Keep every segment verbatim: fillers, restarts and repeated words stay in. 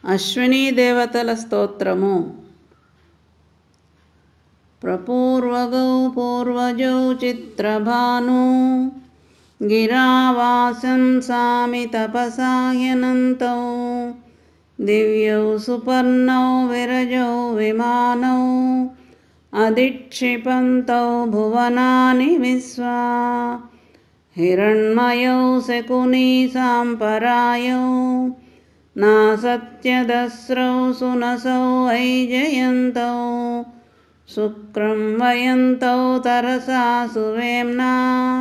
అశ్వినీ దేవతల స్తోత్రము. ప్రపూర్వగౌ పూర్వజౌ చిత్రభాను గిరావాసం సామి తపసాయనంతౌ దివ్యౌ సుపర్ణౌ విరజౌ విమానౌ అధిక్షిపంతౌ భువనాని విశ్వా హిరణ్మయౌ శకునీ సాంపరాయౌ నా సత్యదస్రౌ సునసౌ ఐజయంతౌ శుక్రం వయంతౌ తరసా సువేమ్నా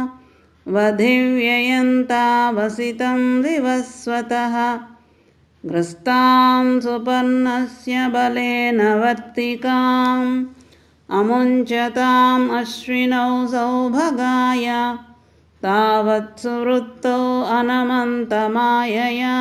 వధివ్యయంతా వసితం వివస్వతః గ్రస్తాం సుపర్ణస్య బలేన వర్తికాం అముంచతాం అశ్వినౌ సౌభగాయ తావత్సు వృత్తౌ అనమంతమాయయా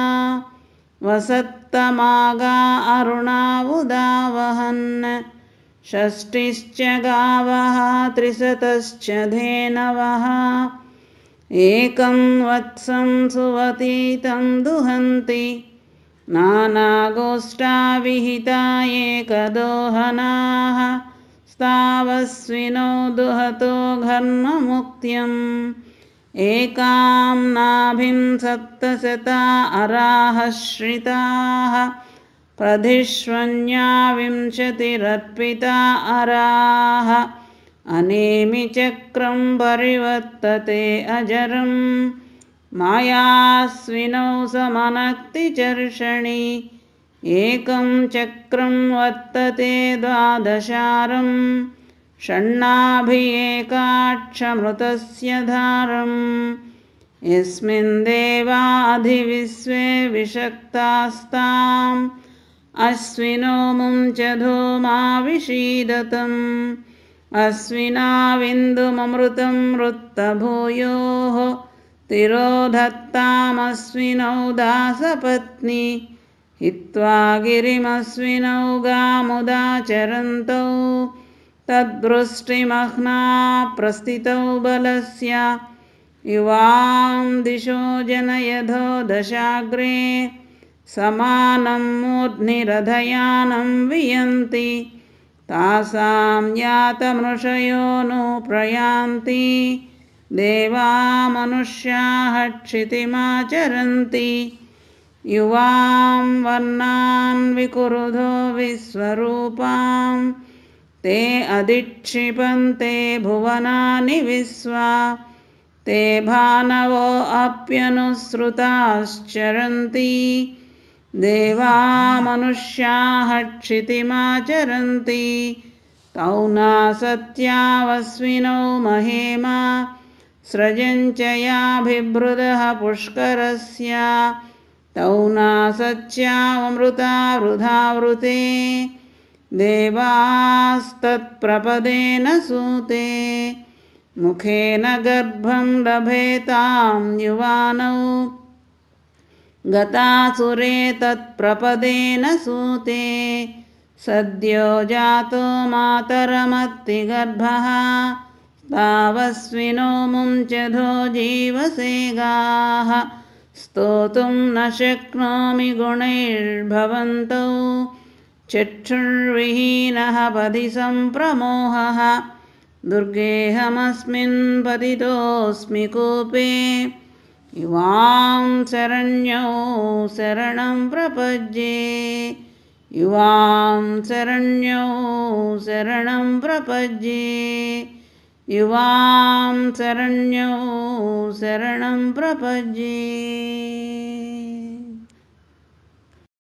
వసత్తమాగా అరుణావుదావహన్ షష్టిశ్చ గావః త్రిశతశ్చ ధేనవః ఏకం వత్సం సువతీతం దుహంతి నానాగోష్ఠా విహితా ఏకదోహనాః స్తావస్వినో దుహతో ఘర్మముక్త్యం ఏకాం నాభిం సప్తశతా అరాహశ్రితాః ప్రధిష్వన్యా వింశతిరర్పితా అరాః అనేమి చక్రం పరివర్తతే అజరం మాయాస్వినౌ సమనక్తి చర్షణి ఏకం చక్రం వర్తతే ద్వాదశారం షణ్ణాభి ఏకాక్షమృతస్య ధారం యస్మిన్ దేవా అధివిశ్వే విషక్తాస్తాం అశ్వినో ముంచధో మా విషీదతం అశ్వినా విందుమమృతం వృత్తభూయోః తిరోధత్తామశ్వినౌ దాసపత్ని హిత్వా గిరిమశ్వినౌ గాముదాచరంతౌ తద్వృష్టిమహ్నా ప్రస్థితౌ బలస్య యువాం దిశో జనయధో దశాగ్రే సమానం మూర్ధ్నిరథయానం వియంతి తాసాం యాతమృషయో ను ప్రయాంతి దేవా మనుష్యాః క్షితిమాచరంతి యువాం వర్ణాన్ వికురుధో విశ్వరూపాం తే అధిక్షిపంతే భువనాని విశ్వా తే భానవో అప్యనుసృతాశ్చరంతి దేవా మనుష్యాః క్షితిమాచరంతి తౌ నా సత్యావస్వినౌ మహేమ స్రజంచ యాభిబృదః పుష్కరస్య తౌ నా సత్యావమృతా వృధా వృతే దేవాస్తత్ప్రపదేన సూతే ముఖేన గర్భం లభేతాం యువానౌ గతాసురే తత్ప్రపదేన సూతే సద్యో జాతో మాతరమత్తిగర్భః తావస్వినో ముంచధో జీవసేగాః స్తోతుం న శక్నోమి గుణైర్భవంతౌ చక్షుర్విహీనః పది సంప్రమోహః దుర్గేహమస్మిన్ పతితోస్మి కూపే యువాం శరణ్యౌ శరణం ప్రపద్యే యువాం శరణ్యౌ శరణం ప్రపద్యే యువాం శరణ్యౌ శరణం ప్రపద్యే.